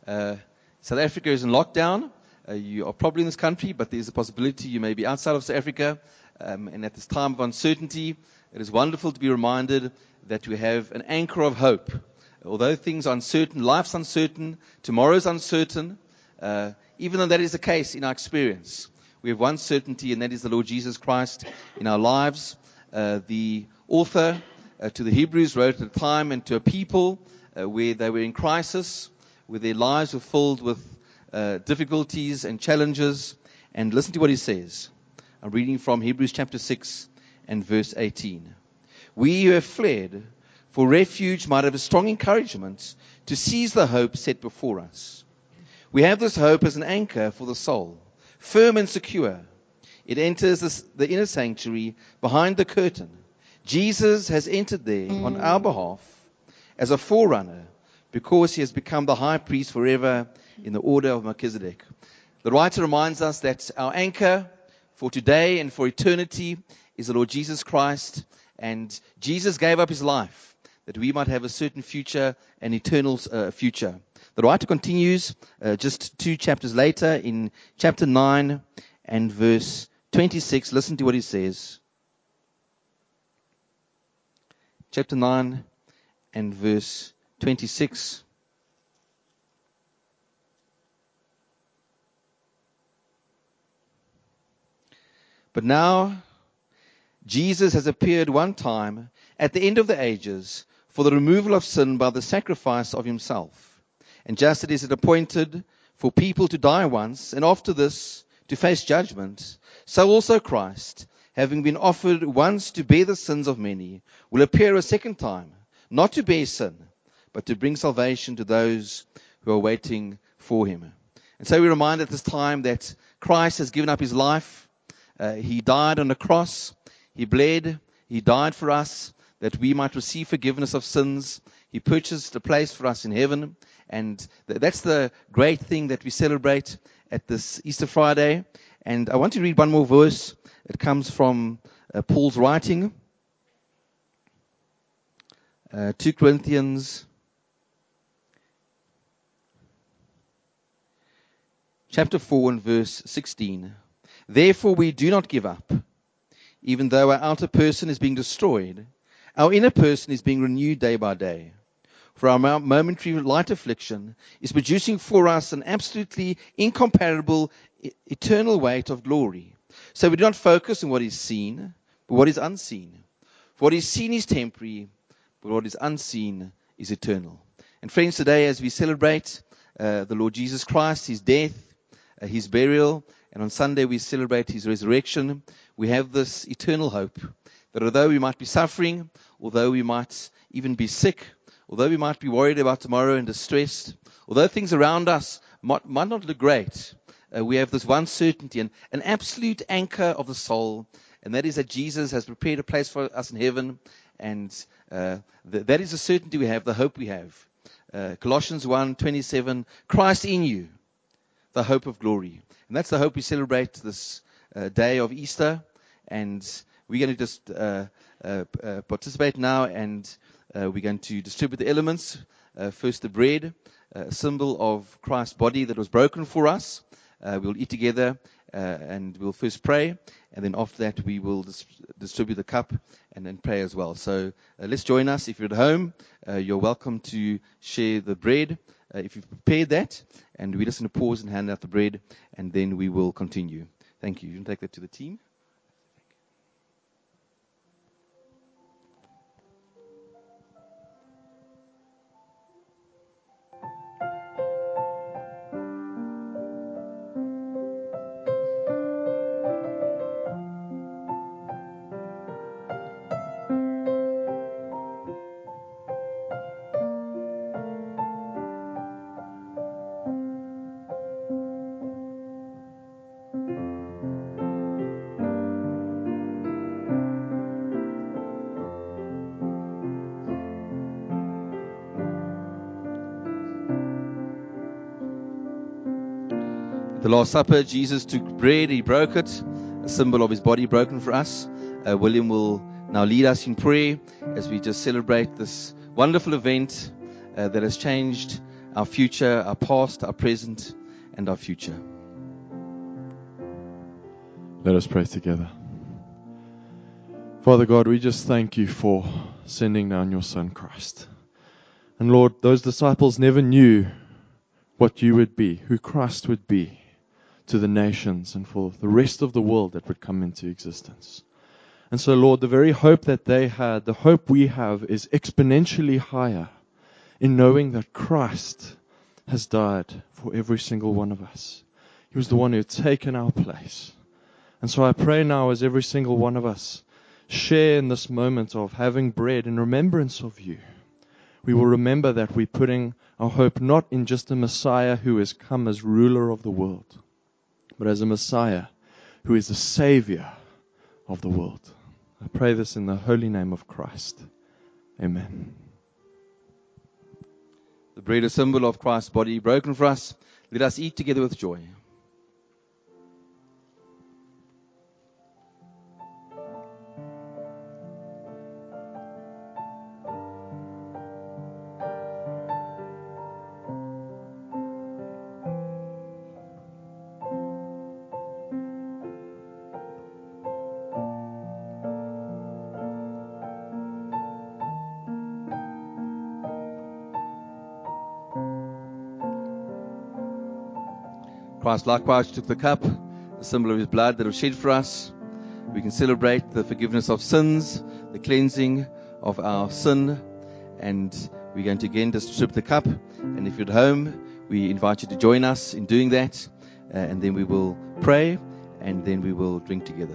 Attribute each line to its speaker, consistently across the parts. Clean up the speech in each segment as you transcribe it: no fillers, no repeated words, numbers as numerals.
Speaker 1: Uh, South Africa is in lockdown. You are probably in this country, but there's a possibility you may be outside of South Africa. And at this time of uncertainty, it is wonderful to be reminded that we have an anchor of hope. Although things are uncertain, life's uncertain, tomorrow's uncertain, even though that is the case in our experience, we have one certainty, and that is the Lord Jesus Christ in our lives. The author to the Hebrews wrote at a time and to a people where they were in crisis, where their lives were filled with difficulties and challenges. And listen to what he says. I'm reading from Hebrews chapter 6 and verse 18. We who have fled for refuge might have a strong encouragement to seize the hope set before us. We have this hope as an anchor for the soul, firm and secure. It enters the inner sanctuary behind the curtain. Jesus has entered there on our behalf as a forerunner, because he has become the high priest forever in the order of Melchizedek. The writer reminds us that our anchor for today and for eternity is the Lord Jesus Christ, and Jesus gave up his life that we might have a certain future, an eternal future. The writer continues just 2 chapters later in chapter 9 and verse 26. Listen to what he says. Chapter 9 and verse 26. But now Jesus has appeared one time at the end of the ages for the removal of sin by the sacrifice of himself. And just as it is appointed for people to die once, and after this to face judgment, so also Christ, having been offered once to bear the sins of many, will appear a second time, not to bear sin, but to bring salvation to those who are waiting for him. And so we remind at this time that Christ has given up his life. He died on the cross. He bled. He died for us that we might receive forgiveness of sins. He purchased a place for us in heaven. And that's the great thing that we celebrate at this Easter Friday. And I want to read one more verse. It comes from Paul's writing. 2 Corinthians chapter 4 and verse 16. Therefore we do not give up. Even though our outer person is being destroyed, our inner person is being renewed day by day. For our momentary light affliction is producing for us an absolutely incomparable eternal weight of glory. So we do not focus on what is seen, but what is unseen. For what is seen is temporary, but what is unseen is eternal. And friends, today as we celebrate the Lord Jesus Christ, his death, his burial, and on Sunday we celebrate his resurrection, we have this eternal hope that although we might be suffering, although we might even be sick, although we might be worried about tomorrow and distressed, although things around us might not look great, we have this one certainty, and an absolute anchor of the soul, and that is that Jesus has prepared a place for us in heaven, and that is the certainty we have, the hope we have. Colossians 1:27, Christ in you, the hope of glory. And that's the hope we celebrate this day of Easter. And we're going to just participate now, and we're going to distribute the elements. First the bread, a symbol of Christ's body that was broken for us. We'll eat together and we'll first pray. And then after that we will distribute the cup and then pray as well. So let's join us. If you're at home, you're welcome to share the bread. If you've prepared that, and we're just going to pause and hand out the bread, and then we will continue. Thank you. You can take that to the team. The Last Supper, Jesus took bread, he broke it, a symbol of his body broken for us. William will now lead us in prayer as we just celebrate this wonderful event that has changed our future, our past, our present, and our future.
Speaker 2: Let us pray together. Father God, we just thank you for sending down your Son Christ. And Lord, those disciples never knew what you would be, who Christ would be to the nations and for the rest of the world that would come into existence. And so, Lord, the very hope that they had, the hope we have, is exponentially higher in knowing that Christ has died for every single one of us. He was the one who had taken our place. And so I pray now as every single one of us share in this moment of having bread in remembrance of you, we will remember that we're putting our hope not in just a Messiah who has come as ruler of the world, but as a Messiah who is the Savior of the world. I pray this in the holy name of Christ. Amen.
Speaker 1: The bread, a symbol of Christ's body broken for us. Let us eat together with joy. Christ likewise took the cup, a symbol of his blood that was shed for us. We can celebrate the forgiveness of sins, the cleansing of our sin, and we're going to again distribute the cup. And if you're at home, we invite you to join us in doing that, and then we will pray, and then we will drink together.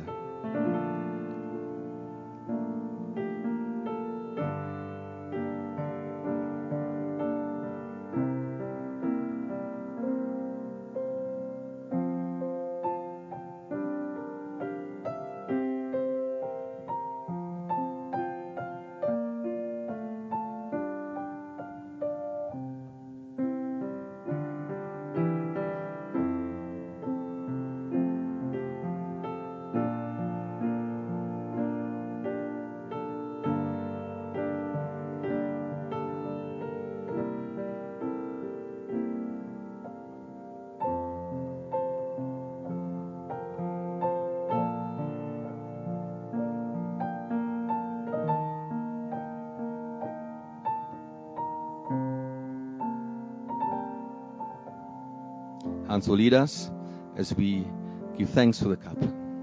Speaker 1: Hans will lead us as we give thanks for the cup.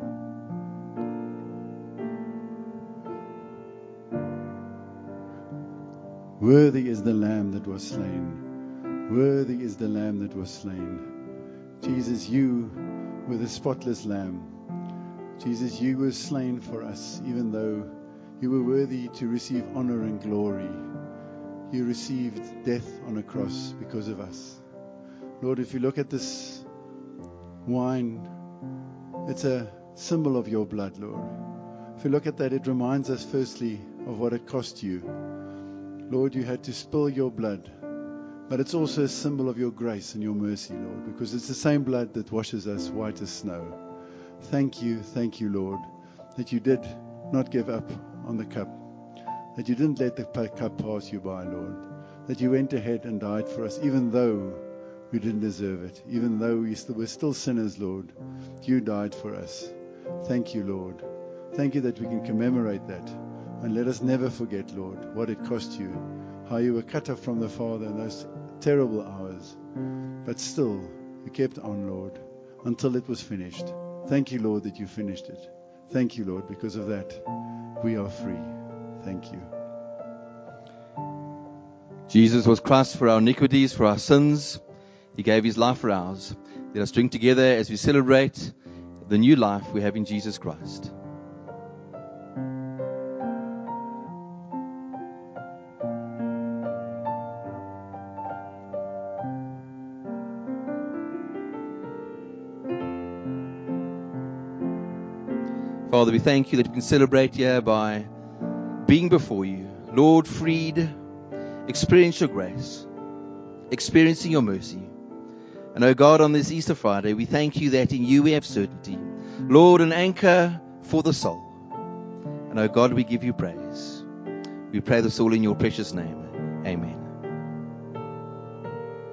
Speaker 3: Worthy is the Lamb that was slain. Worthy is the Lamb that was slain. Jesus, you were the spotless Lamb. Jesus, you were slain for us, even though you were worthy to receive honor and glory. You received death on a cross because of us. Lord, if you look at this wine, it's a symbol of your blood, Lord. If you look at that, it reminds us firstly of what it cost you. Lord, you had to spill your blood, but it's also a symbol of your grace and your mercy, Lord, because it's the same blood that washes us white as snow. Thank you, Lord, that you did not give up on the cup, that you didn't let the cup pass you by, Lord, that you went ahead and died for us, even though we didn't deserve it. Even though we're still sinners, Lord, you died for us. Thank you, Lord. Thank you that we can commemorate that. And let us never forget, Lord, what it cost you, how you were cut off from the Father in those terrible hours. But still, you kept on, Lord, until it was finished. Thank you, Lord, that you finished it. Thank you, Lord, because of that, we are free. Thank you.
Speaker 1: Jesus was crushed for our iniquities, for our sins. He gave his life for ours. Let us drink together as we celebrate the new life we have in Jesus Christ. Father, we thank you that we can celebrate here by being before you. Lord, freed, experience your grace, experiencing your mercy. And oh God, on this Easter Friday, we thank you that in you we have certainty. Lord, an anchor for the soul. And oh God, we give you praise. We pray this all in your precious name. Amen.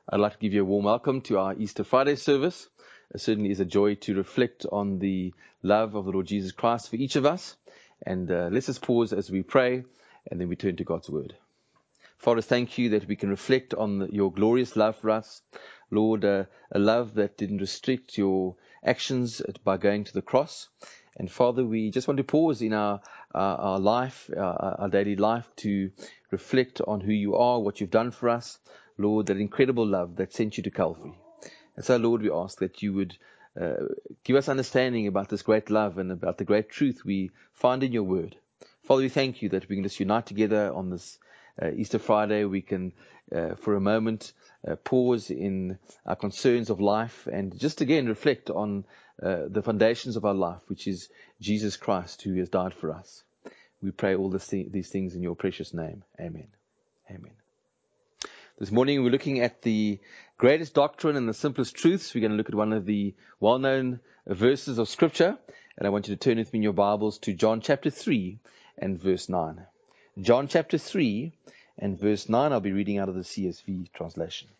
Speaker 1: I'd like to give you a warm welcome to our Easter Friday service. It certainly is a joy to reflect on the love of the Lord Jesus Christ for each of us. And let's just pause as we pray, and then we turn to God's Word. Father, thank you that we can reflect on your glorious love for us. Lord, a love that didn't restrict your actions by going to the cross. And Father, we just want to pause in our life, our daily life, to reflect on who you are, what you've done for us. Lord, that incredible love that sent you to Calvary. And so, Lord, we ask that you would give us understanding about this great love and about the great truth we find in your word. Father, we thank you that we can just unite together on this Easter Friday. We can, for a moment, pause in our concerns of life and just again reflect on the foundations of our life, which is Jesus Christ, who has died for us. We pray all these things in your precious name. Amen. Amen. This morning we're looking at the greatest doctrine and the simplest truths. We're going to look at one of the well-known verses of Scripture. And I want you to turn with me in your Bibles to John chapter 3 and verse 9. John chapter 3 and verse 9, I'll be reading out of the CSV translation.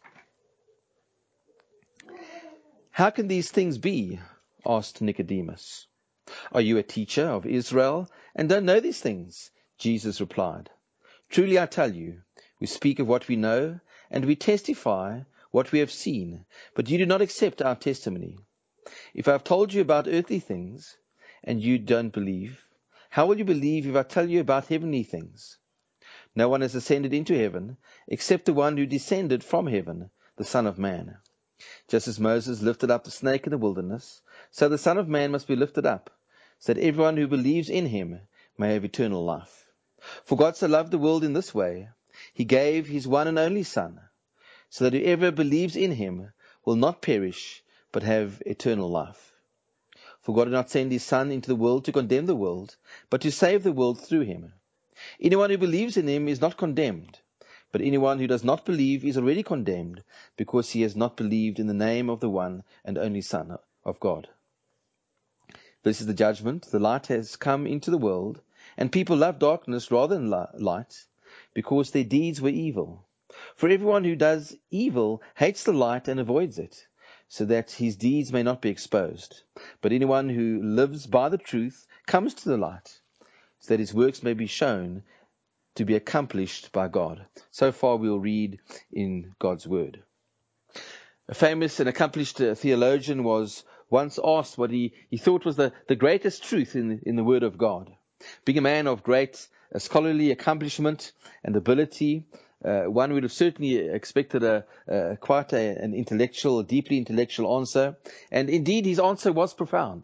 Speaker 1: How can these things be? Asked Nicodemus. Are you a teacher of Israel and don't know these things? Jesus replied. Truly I tell you, we speak of what we know, and we testify what we have seen, but you do not accept our testimony. If I have told you about earthly things, and you don't believe, how will you believe if I tell you about heavenly things? No one has ascended into heaven, except the one who descended from heaven, the Son of Man. Just as Moses lifted up the snake in the wilderness, so the Son of Man must be lifted up, so that everyone who believes in him may have eternal life. For God so loved the world in this way, he gave his one and only Son, so that whoever believes in him will not perish, but have eternal life. For God did not send his Son into the world to condemn the world, but to save the world through him. Anyone who believes in him is not condemned, but anyone who does not believe is already condemned, because he has not believed in the name of the one and only Son of God. This is the judgment. The light has come into the world, and people love darkness rather than light, because their deeds were evil. For everyone who does evil hates the light and avoids it, so that his deeds may not be exposed. But anyone who lives by the truth comes to the light, so that his works may be shown to be accomplished by God. So far we'll read in God's word. A famous and accomplished theologian was once asked what he thought was the greatest truth in the Word of God. Being a man of great scholarly accomplishment and ability, one would have certainly expected quite an intellectual, deeply intellectual answer. And indeed, his answer was profound.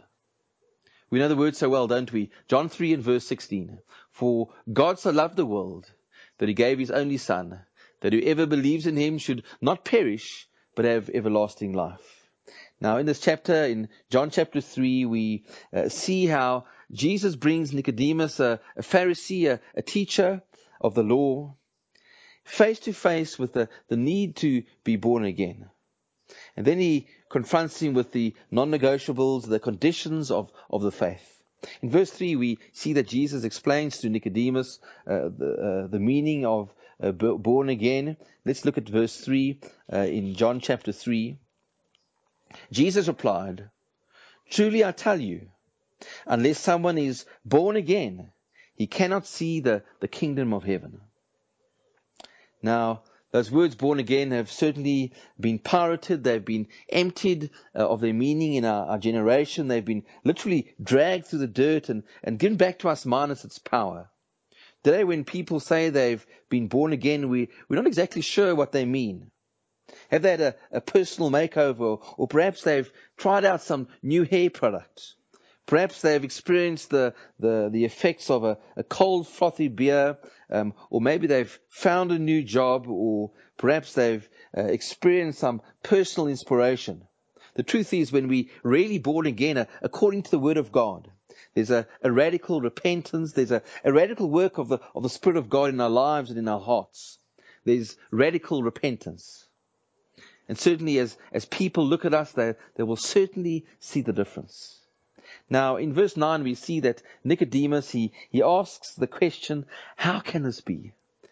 Speaker 1: We know the word so well, don't we? John 3 and verse 16. For God so loved the world that he gave his only Son, that whoever believes in him should not perish, but have everlasting life. Now, in this chapter, in John chapter 3, we see how Jesus brings Nicodemus, a Pharisee, a teacher of the law, face to face with the need to be born again. And then he confronts him with the non-negotiables, the conditions of the faith. In verse 3, we see that Jesus explains to Nicodemus the meaning of born again. Let's look at verse 3 in John chapter 3. Jesus replied, Truly I tell you, unless someone is born again, he cannot see the kingdom of heaven. Now, those words born again have certainly been pirated. They've been emptied of their meaning in our generation. They've been literally dragged through the dirt and given back to us minus its power. Today, when people say they've been born again, we're not exactly sure what they mean. Have they had a personal makeover, or perhaps they've tried out some new hair product? Perhaps they've experienced the effects of a cold, frothy beer, or maybe they've found a new job, or perhaps they've experienced some personal inspiration. The truth is, when we really born again, according to the Word of God, there's a radical repentance. There's a radical work of the Spirit of God in our lives and in our hearts. There's radical repentance. And certainly as people look at us, they will certainly see the difference. Now, in verse 9, we see that Nicodemus, he asks the question, how can this be?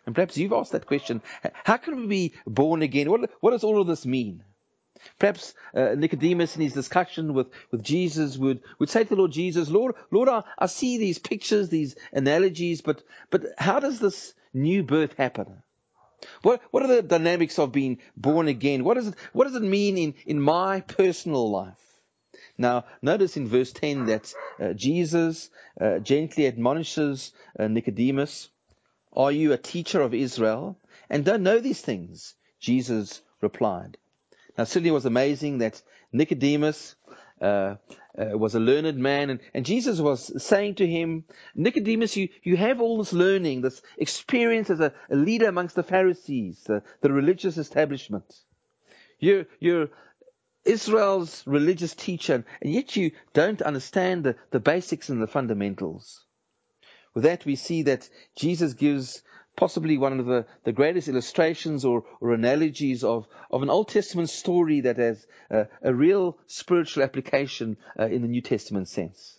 Speaker 1: And perhaps you've asked that question. How can we be born again? What does all of this mean? Perhaps Nicodemus in his discussion with Jesus would say to the Lord Jesus, Lord, I see these pictures, these analogies, but how does this new birth happen? What are the dynamics of being born again? What does it mean in my personal life? Now, notice in verse 10 that Jesus gently admonishes Nicodemus, are you a teacher of Israel and don't know these things? Jesus replied. Now, certainly it was amazing that Nicodemus was a learned man, and Jesus was saying to him, Nicodemus, you have all this learning, this experience as a leader amongst the Pharisees, the religious establishment. You're Israel's religious teacher, and yet you don't understand the basics and the fundamentals. With that, we see that Jesus gives possibly one of the greatest illustrations or analogies of an Old Testament story that has a real spiritual application in the New Testament sense.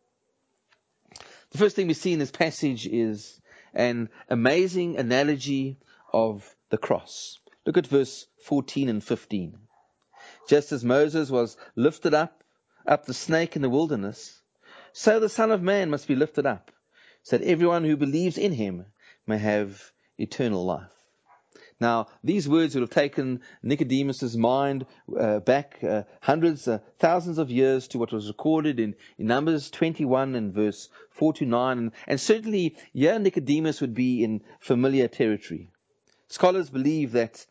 Speaker 1: The first thing we see in this passage is an amazing analogy of the cross. Look at verse 14 and 15. Just as Moses was lifted up the snake in the wilderness, so the Son of Man must be lifted up, so that everyone who believes in him may have eternal life. Now, these words would have taken Nicodemus's mind back hundreds, thousands of years to what was recorded in Numbers 21 and verse 4 to 9. And certainly, Nicodemus would be in familiar territory. Scholars believe that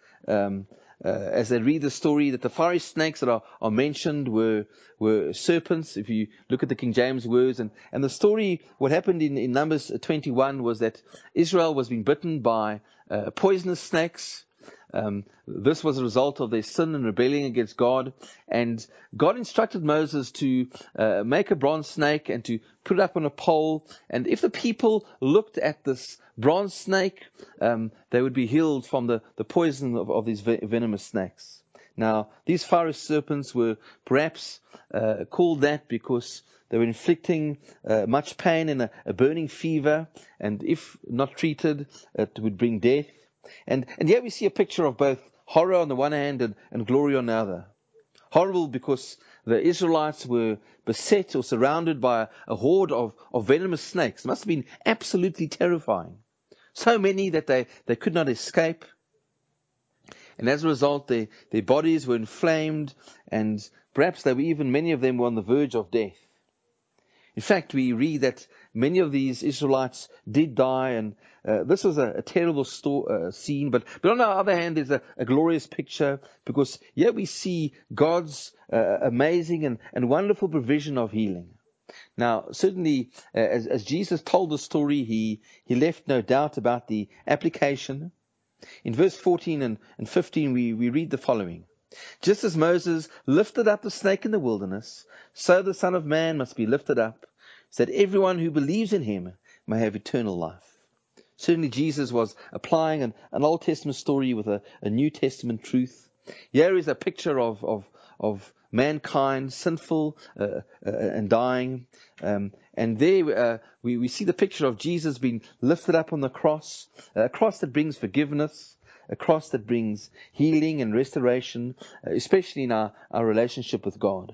Speaker 1: as they read the story, that the fiery snakes that are mentioned were serpents, if you look at the King James words. And the story, what happened in Numbers 21 was that Israel was being bitten by poisonous snakes. This was a result of their sin and rebelling against God. And God instructed Moses to make a bronze snake and to put it up on a pole. And if the people looked at this bronze snake, they would be healed from the poison of these venomous snakes. Now, these fiery serpents were perhaps called that because they were inflicting much pain and a burning fever. And if not treated, it would bring death. And here we see a picture of both horror on the one hand and glory on the other. Horrible because the Israelites were beset or surrounded by a horde of venomous snakes. It must have been absolutely terrifying. So many that they could not escape. And as a result, their bodies were inflamed, and perhaps many of them were on the verge of death. In fact, we read that many of these Israelites did die, and this was a terrible scene. But on the other hand, there's a glorious picture, because here we see God's amazing and wonderful provision of healing. Now, certainly, as Jesus told the story, he left no doubt about the application. In verse 14 and 15, we read the following. Just as Moses lifted up the snake in the wilderness, so the Son of Man must be lifted up, so that everyone who believes in him may have eternal life. Certainly Jesus was applying an Old Testament story with a New Testament truth. Here is a picture of mankind, sinful and dying. And there we see the picture of Jesus being lifted up on the cross, a cross that brings forgiveness, a cross that brings healing and restoration, especially in our relationship with God.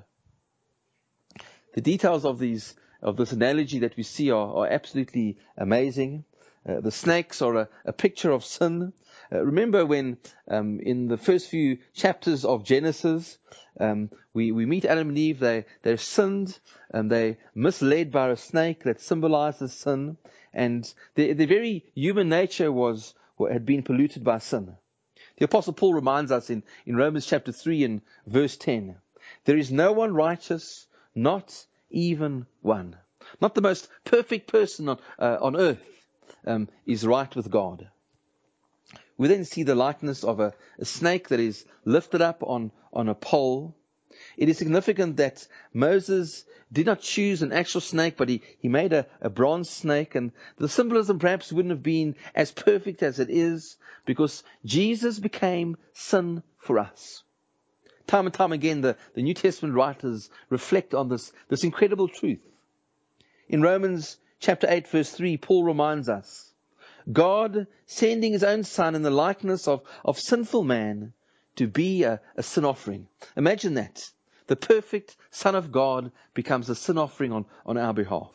Speaker 1: The details of this analogy that we see are absolutely amazing. The snakes are a picture of sin. Remember when in the first few chapters of Genesis, we meet Adam and Eve. They've sinned, and they're misled by a snake that symbolizes sin, and their very human nature had been polluted by sin. The Apostle Paul reminds us in Romans chapter 3 and verse 10, there is no one righteous, not even one. Not the most perfect person on earth is right with God. We then see the likeness of a snake that is lifted up on a pole. It is significant that Moses did not choose an actual snake, but he made a bronze snake. And the symbolism perhaps wouldn't have been as perfect as it is, because Jesus became sin for us. Time and time again, the New Testament writers reflect on this incredible truth. In Romans chapter 8, verse 3, Paul reminds us, God sending his own Son in the likeness of sinful man to be a sin offering. Imagine that. The perfect Son of God becomes a sin offering on our behalf.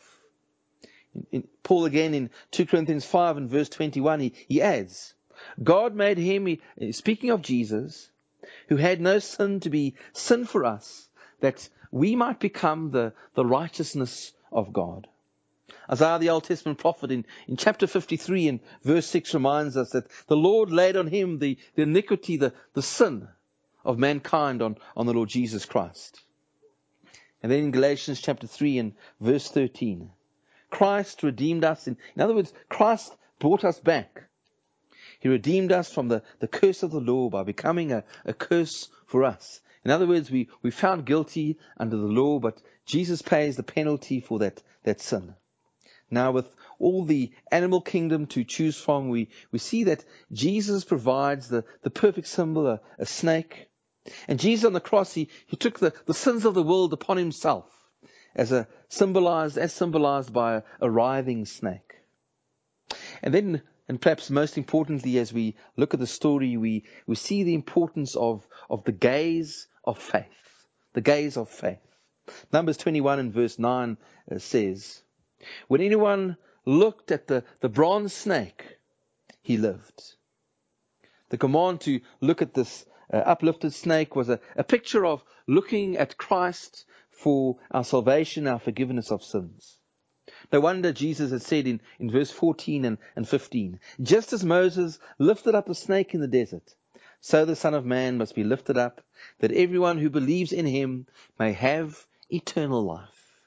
Speaker 1: Paul again in 2 Corinthians 5 and verse 21, he adds, God made him, speaking of Jesus, who had no sin, to be sin for us, that we might become the righteousness of God. Isaiah, the Old Testament prophet, in chapter 53 and verse 6 reminds us that the Lord laid on him the iniquity, the sin of mankind on the Lord Jesus Christ. And then in Galatians chapter 3 and verse 13, Christ redeemed us. In other words, Christ brought us back. He redeemed us from the curse of the law by becoming a curse for us. In other words, we found guilty under the law, but Jesus pays the penalty for that sin. Now, with all the animal kingdom to choose from, we see that Jesus provides the perfect symbol, a snake. And Jesus on the cross, he took the sins of the world upon himself as symbolized by a writhing snake. And then, and perhaps most importantly, as we look at the story, we see the importance of the gaze of faith. The gaze of faith. Numbers 21 and verse 9 says, when anyone looked at the bronze snake, he lived. The command to look at this uplifted snake was a picture of looking at Christ for our salvation, our forgiveness of sins. No wonder Jesus had said in verse 14 and 15, just as Moses lifted up the snake in the desert, so the Son of Man must be lifted up, that everyone who believes in him may have eternal life.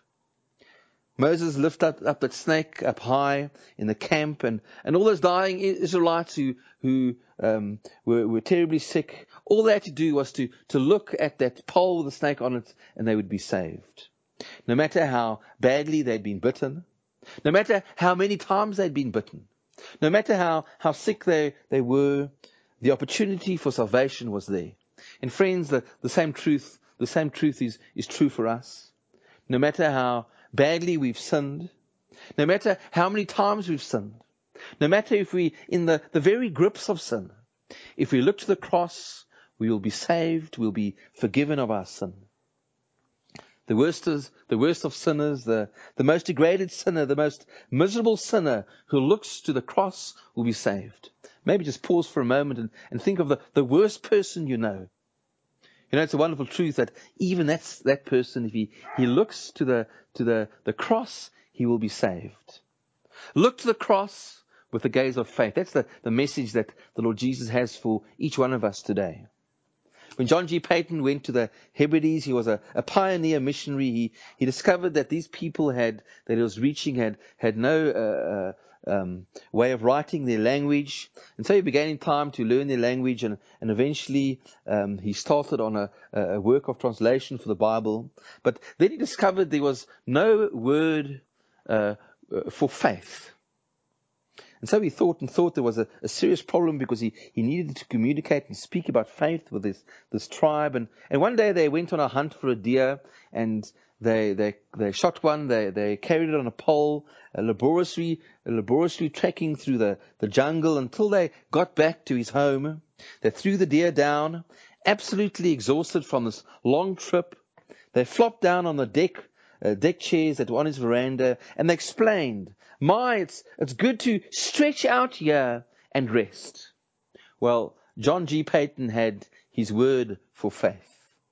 Speaker 1: Moses lifted up that snake up high in the camp, and all those dying Israelites who were terribly sick, all they had to do was to look at that pole with the snake on it, and they would be saved. No matter how badly they'd been bitten, no matter how many times they'd been bitten, no matter how sick they were, the opportunity for salvation was there. And friends, the same truth is true for us. No matter how badly we've sinned, no matter how many times we've sinned, no matter if we in the very grips of sin, if we look to the cross, we will be saved, we'll be forgiven of our sin. The worst of sinners, the most degraded sinner, the most miserable sinner who looks to the cross will be saved. Maybe just pause for a moment and think of the worst person you know. You know, it's a wonderful truth that even that person, if he looks to the cross, he will be saved. Look to the cross with the gaze of faith. That's the message that the Lord Jesus has for each one of us today. When John G. Paton went to the Hebrides, he was a pioneer missionary. He discovered that these people that he was reaching had no way of writing their language. And so he began in time to learn their language, and eventually he started on a work of translation for the Bible. But then he discovered there was no word for faith. And so he thought there was a serious problem, because he needed to communicate and speak about faith with this tribe. And one day they went on a hunt for a deer, and they shot one. They carried it on a pole, laboriously trekking through the jungle until they got back to his home. They threw the deer down, absolutely exhausted from this long trip. They flopped down on the deck chairs that were on his veranda, and they explained, it's good to stretch out here and rest. Well, John G. Paton had his word for faith.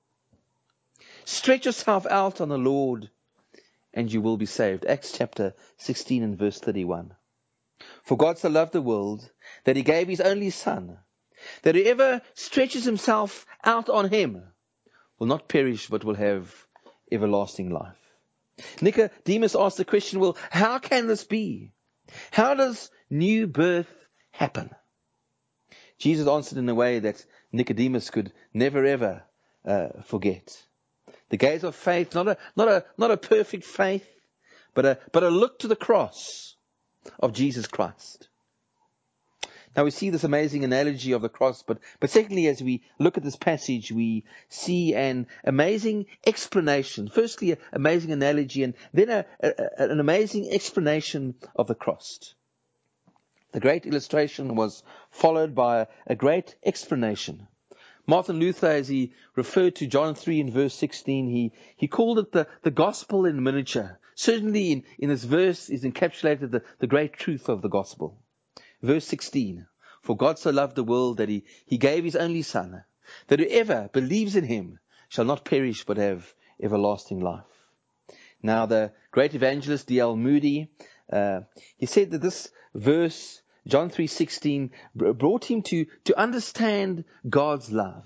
Speaker 1: Stretch yourself out on the Lord, and you will be saved. Acts chapter 16 and verse 31. For God so loved the world that he gave his only Son, that whoever stretches himself out on him will not perish, but will have everlasting life. Nicodemus asked the question, well, how can this be? How does new birth happen? Jesus answered in a way that Nicodemus could never ever forget. The gaze of faith, not a perfect faith, but a look to the cross of Jesus Christ. Now we see this amazing analogy of the cross, but secondly, as we look at this passage, we see an amazing explanation. Firstly, an amazing analogy, and then an amazing explanation of the cross. The great illustration was followed by a great explanation. Martin Luther, as he referred to John 3 in verse 16, he called it the gospel in miniature. Certainly in this verse is encapsulated the great truth of the gospel. Verse 16, for God so loved the world that he gave his only Son, that whoever believes in him shall not perish but have everlasting life. Now the great evangelist D.L. Moody, he said that this verse, John 3:16, brought him to understand God's love.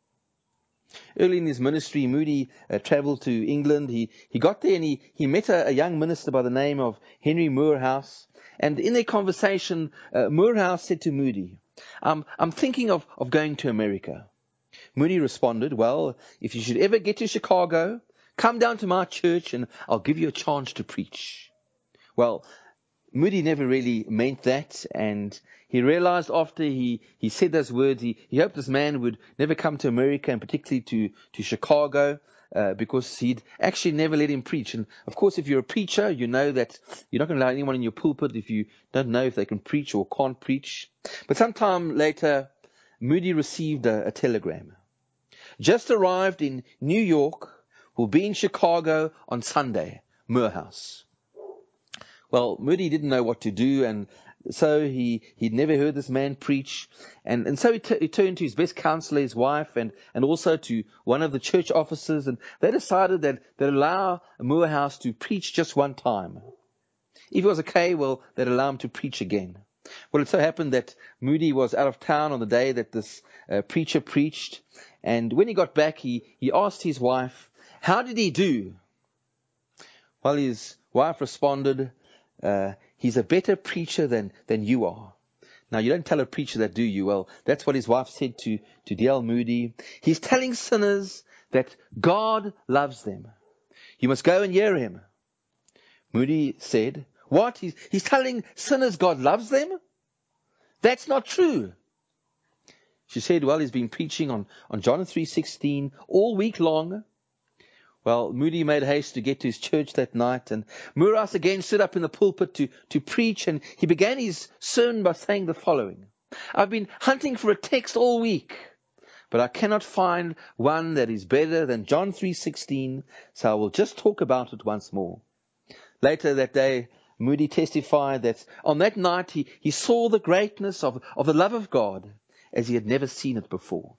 Speaker 1: Early in his ministry, Moody traveled to England. He got there and he met a young minister by the name of Henry Moorhouse. And in their conversation, Moorhouse said to Moody, I'm thinking of going to America. Moody responded, well, if you should ever get to Chicago, come down to my church and I'll give you a chance to preach. Well, Moody never really meant that, and he realized after he said those words, he hoped this man would never come to America, and particularly to Chicago, because he'd actually never let him preach. And of course, if you're a preacher, you know that you're not going to allow anyone in your pulpit if you don't know if they can preach or can't preach. But sometime later, Moody received a telegram. Just arrived in New York, will be in Chicago on Sunday, Moorhouse. Well, Moody didn't know what to do, and so he'd never heard this man preach. And so he turned to his best counselor, his wife, and also to one of the church officers, and they decided that they'd allow Moorhouse to preach just one time. If it was okay, well, they'd allow him to preach again. Well, it so happened that Moody was out of town on the day that this preacher preached, and when he got back, he asked his wife, how did he do? Well, his wife responded, he's a better preacher than you are. Now, you don't tell a preacher that, do you? Well, that's what his wife said to D.L. Moody. He's telling sinners that God loves them. You must go and hear him. Moody said, what? He's telling sinners God loves them? That's not true. She said, well, he's been preaching on John 3:16 all week long. Well, Moody made haste to get to his church that night, and Moorhouse again stood up in the pulpit to preach, and he began his sermon by saying the following. I've been hunting for a text all week, but I cannot find one that is better than John 3:16, so I will just talk about it once more. Later that day, Moody testified that on that night he saw the greatness of the love of God as he had never seen it before.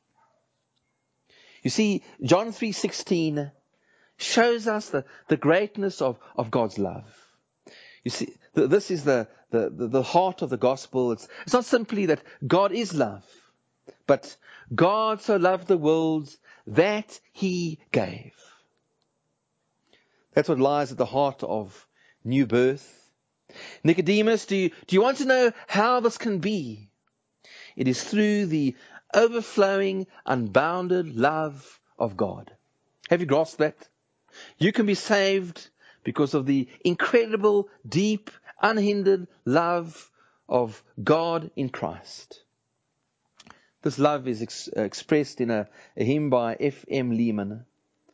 Speaker 1: You see, John 3:16 shows us the greatness of God's love. You see, this is the heart of the gospel. It's not simply that God is love, but God so loved the world that he gave. That's what lies at the heart of new birth. Nicodemus, do you want to know how this can be? It is through the overflowing, unbounded love of God. Have you grasped that? You can be saved because of the incredible, deep, unhindered love of God in Christ. This love is expressed in a hymn by F.M. Lehman.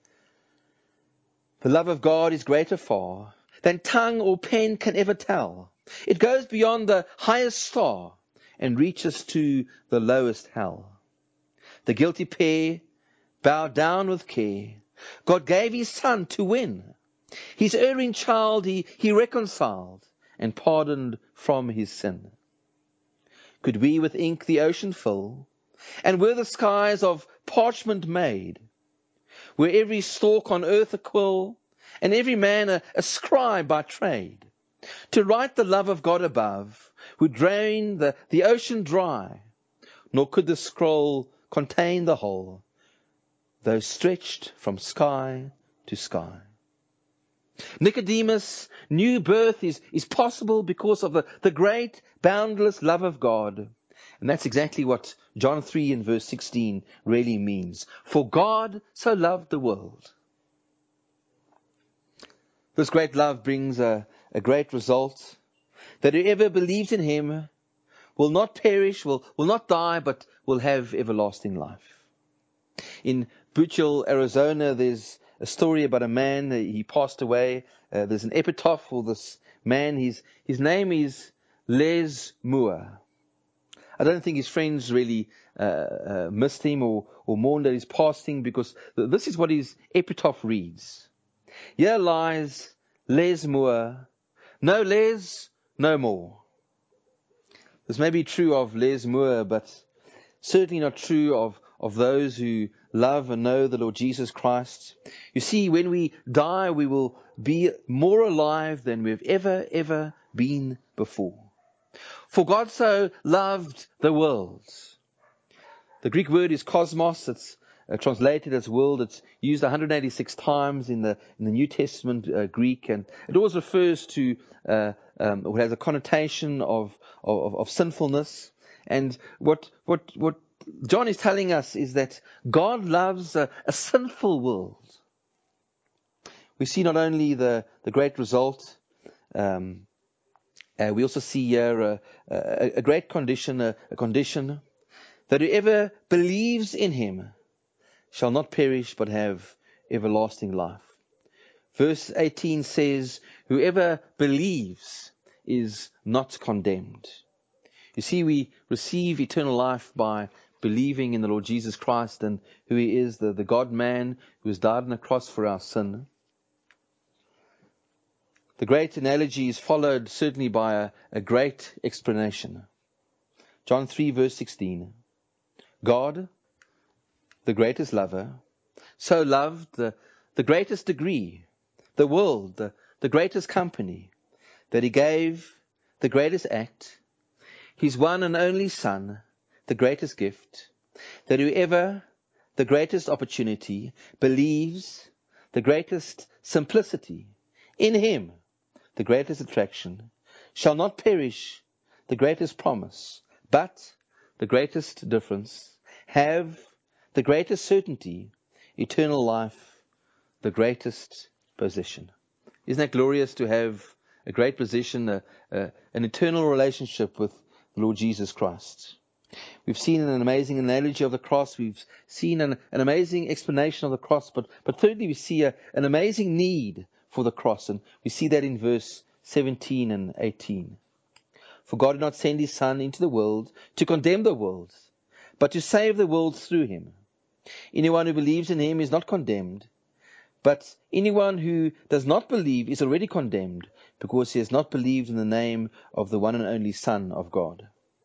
Speaker 1: The love of God is greater far than tongue or pen can ever tell. It goes beyond the highest star and reaches to the lowest hell. The guilty pair bowed down with care. God gave his Son to win. His erring child he reconciled and pardoned from his sin. Could we with ink the ocean fill, and were the skies of parchment made, were every stalk on earth a quill, and every man a scribe by trade, to write the love of God above would drain the ocean dry, nor could the scroll contain the whole, though stretched from sky to sky. Nicodemus, new birth is possible because of the great, boundless love of God. And that's exactly what John 3 and verse 16 really means. For God so loved the world. This great love brings a great result, that whoever believes in him will not perish, will not die, but will have everlasting life. In Buchel, Arizona, there's a story about a man. He passed away. There's an epitaph for this man. His name is Les Moore. I don't think his friends really missed him or mourned at his passing, because this is what his epitaph reads. Here lies Les Moore, no Les, no more. This may be true of Les Moore, but certainly not true of those who love and know the Lord Jesus Christ. You see, when we die, we will be more alive than we've ever been before. For God so loved the world. The Greek word is cosmos. It's translated as world. It's used 186 times in the New Testament Greek, and it always refers to or has a connotation of sinfulness. And what John is telling us is that God loves a sinful world. We see not only the great result, we also see here a great condition, a condition that whoever believes in him shall not perish but have everlasting life. Verse 18 says, whoever believes is not condemned. You see, we receive eternal life by believing in the Lord Jesus Christ and who he is, the God-man who has died on the cross for our sin. The great analogy is followed certainly by a great explanation. John 3 verse 16. God, the greatest lover, so loved the greatest degree, the world, the greatest company, that he gave the greatest act, his one and only Son, the greatest gift, that whoever, the greatest opportunity, believes, the greatest simplicity, in him, the greatest attraction, shall not perish, the greatest promise, but the greatest difference, have the greatest certainty, eternal life, the greatest possession. Isn't that glorious to have a great position, an eternal relationship with the Lord Jesus Christ? We've seen an amazing analogy of the cross. We've seen an amazing explanation of the cross. But thirdly, we see an amazing need for the cross. And we see that in verse 17 and 18. For God did not send his Son into the world to condemn the world, but to save the world through him. Anyone who believes in him is not condemned, but anyone who does not believe is already condemned, because he has not believed in the name of the one and only Son of God.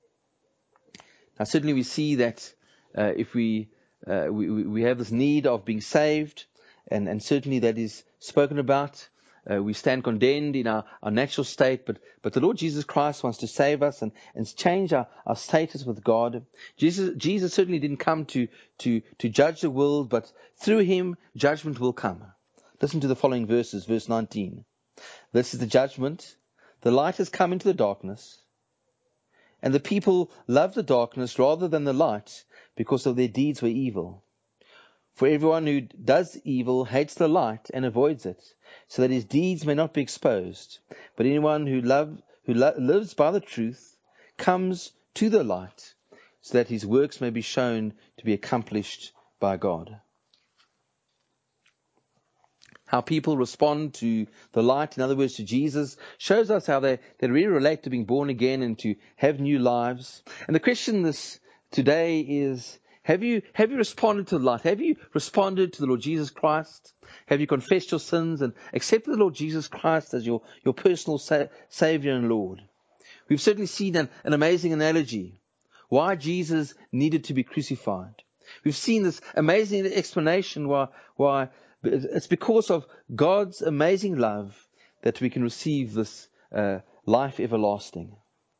Speaker 1: Now, certainly we see that if we have this need of being saved, and certainly that is spoken about. We stand condemned in our natural state, but the Lord Jesus Christ wants to save us and change our status with God. Jesus certainly didn't come to judge the world, but through him judgment will come. Listen to the following verses, verse 19. This is the judgment. The light has come into the darkness, and the people love the darkness rather than the light, because of their deeds were evil. For everyone who does evil hates the light and avoids it, so that his deeds may not be exposed. But anyone who lives by the truth comes to the light, so that his works may be shown to be accomplished by God. How people respond to the light, in other words, to Jesus, shows us how they really relate to being born again and to have new lives. And the question today is, have you responded to the light? Have you responded to the Lord Jesus Christ? Have you confessed your sins and accepted the Lord Jesus Christ as your personal Savior and Lord? We've certainly seen an amazing analogy, why Jesus needed to be crucified. We've seen this amazing explanation why it's because of God's amazing love that we can receive this life everlasting.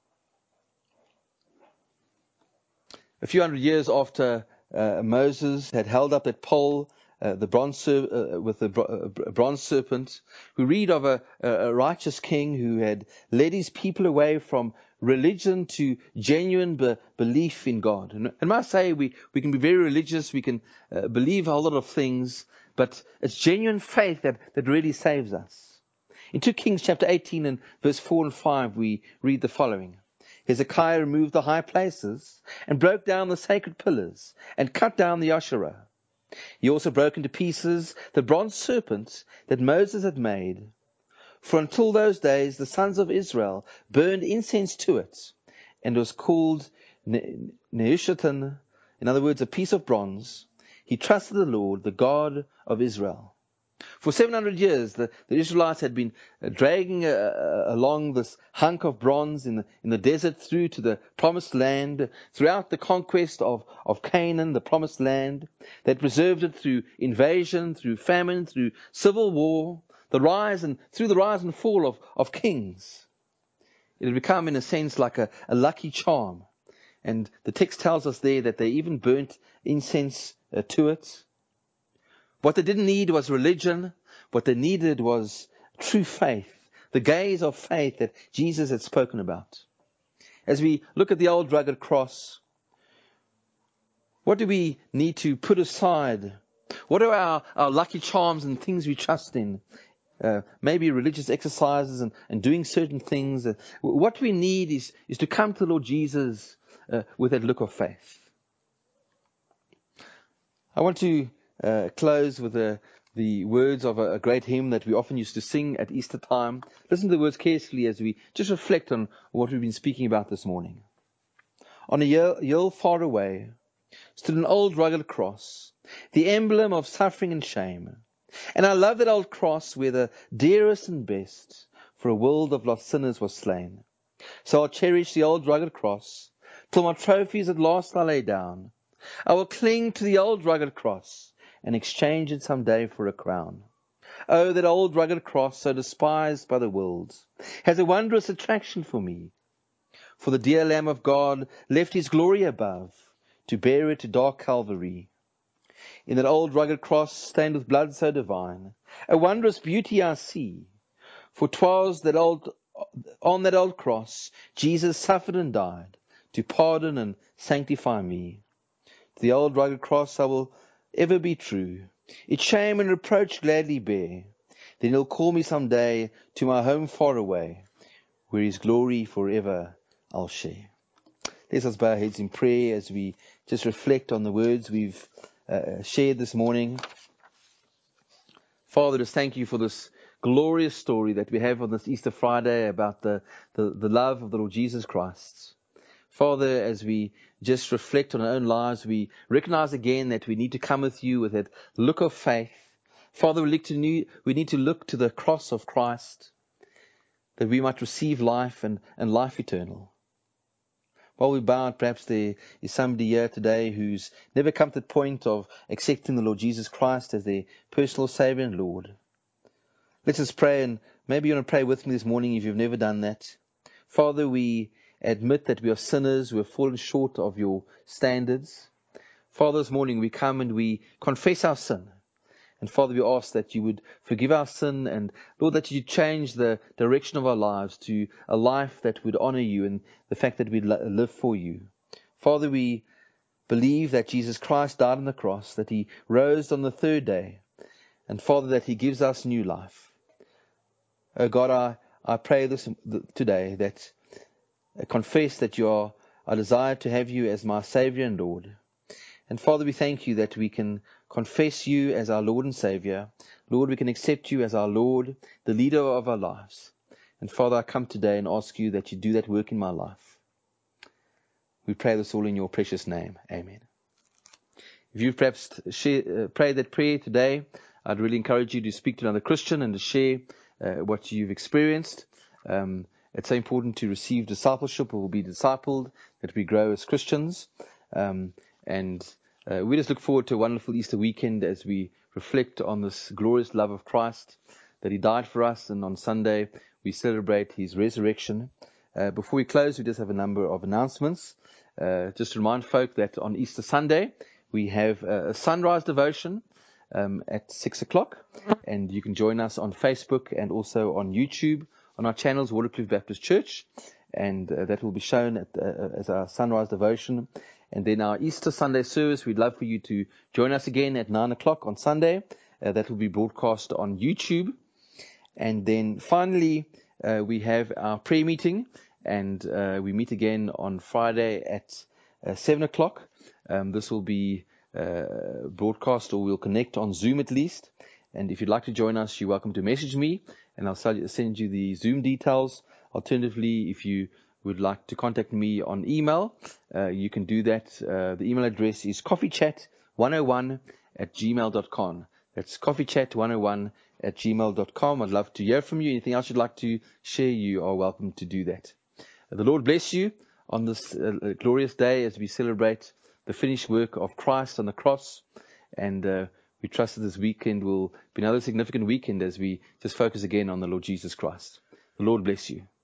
Speaker 1: A few hundred years after Moses had held up that pole, with the bronze serpent, we read of a righteous king who had led his people away from religion to genuine belief in God. And I must say, we can be very religious, we can believe a whole lot of things, but it's genuine faith that really saves us. In 2 Kings chapter 18 and verse 4 and 5, we read the following. Hezekiah removed the high places and broke down the sacred pillars and cut down the Asherah. He also broke into pieces the bronze serpent that Moses had made. For until those days the sons of Israel burned incense to it, and it was called Nehushtan, in other words, a piece of bronze. He trusted the Lord, the God of Israel. For 700 years, the Israelites had been dragging along this hunk of bronze in the desert through to the promised land, throughout the conquest of Canaan, the promised land. They preserved it through invasion, through famine, through civil war, through the rise and fall of kings. It had become, in a sense, like a lucky charm. And the text tells us there that they even burnt incense to it. What they didn't need was religion. What they needed was true faith, the gaze of faith that Jesus had spoken about. As we look at the old rugged cross, what do we need to put aside? What are our lucky charms and things we trust in? Maybe religious exercises and doing certain things. What we need is to come to the Lord Jesus with that look of faith. I want to close with the words of a great hymn that we often used to sing at Easter time. Listen to the words carefully as we just reflect on what we've been speaking about this morning. On a hill far away stood an old rugged cross, the emblem of suffering and shame. And I love that old cross where the dearest and best for a world of lost sinners was slain. So I'll cherish the old rugged cross till my trophies at last I lay down. I will cling to the old rugged cross and exchange it some day for a crown. Oh, that old rugged cross, so despised by the world, has a wondrous attraction for me. For the dear Lamb of God left his glory above to bear it to dark Calvary. In that old rugged cross stained with blood so divine, a wondrous beauty I see. For 'twas on that old cross Jesus suffered and died to pardon and sanctify me. To the old rugged cross I will ever be true, its shame and reproach gladly bear. Then he'll call me some day to my home far away, where his glory forever I'll share. Let us bow our heads in prayer as we just reflect on the words we've shared this morning. Father, just thank you for this glorious story that we have on this Easter Friday about the love of the Lord Jesus Christ. Father, as we just reflect on our own lives, we recognize again that we need to come with you with that look of faith. Father, we need to look to the cross of Christ, that we might receive life and life eternal. While we bow, perhaps there is somebody here today who's never come to the point of accepting the Lord Jesus Christ as their personal Savior and Lord. Let us pray, and maybe you want to pray with me this morning if you've never done that. Father, we admit that we are sinners, we have fallen short of your standards. Father, this morning we come and we confess our sin. And Father, we ask that you would forgive our sin, and Lord, that you change the direction of our lives to a life that would honor you and the fact that we'd live for you. Father, we believe that Jesus Christ died on the cross, that he rose on the third day, and Father, that he gives us new life. Oh God, I pray this today, that I confess that I desire to have you as my Savior and Lord. And Father, we thank you that we can confess you as our Lord and Savior. Lord, we can accept you as our Lord, the leader of our lives. And Father, I come today and ask you that you do that work in my life. We pray this all in your precious name. Amen. If you've perhaps prayed that prayer today, I'd really encourage you to speak to another Christian and to share what you've experienced. It's so important to receive discipleship or be discipled, that we grow as Christians. We just look forward to a wonderful Easter weekend as we reflect on this glorious love of Christ, that he died for us, and on Sunday we celebrate his resurrection. Before we close, we just have a number of announcements. Just to remind folk that on Easter Sunday we have a sunrise devotion at 6 o'clock, and you can join us on Facebook and also on YouTube on our channels, Waterkloof Baptist Church, and that will be shown as our sunrise devotion. And then our Easter Sunday service, we'd love for you to join us again at 9 o'clock on Sunday. That will be broadcast on YouTube. And then finally, we have our prayer meeting, and we meet again on Friday at 7 o'clock. This will be broadcast, or we'll connect on Zoom at least. And if you'd like to join us, you're welcome to message me, and I'll send you the Zoom details. Alternatively, if you would like to contact me on email, you can do that. The email address is coffeechat101@gmail.com. That's coffeechat101@gmail.com. I'd love to hear from you. Anything else you'd like to share, you are welcome to do that. The Lord bless you on this glorious day as we celebrate the finished work of Christ on the cross. And we trust that this weekend will be another significant weekend as we just focus again on the Lord Jesus Christ. The Lord bless you.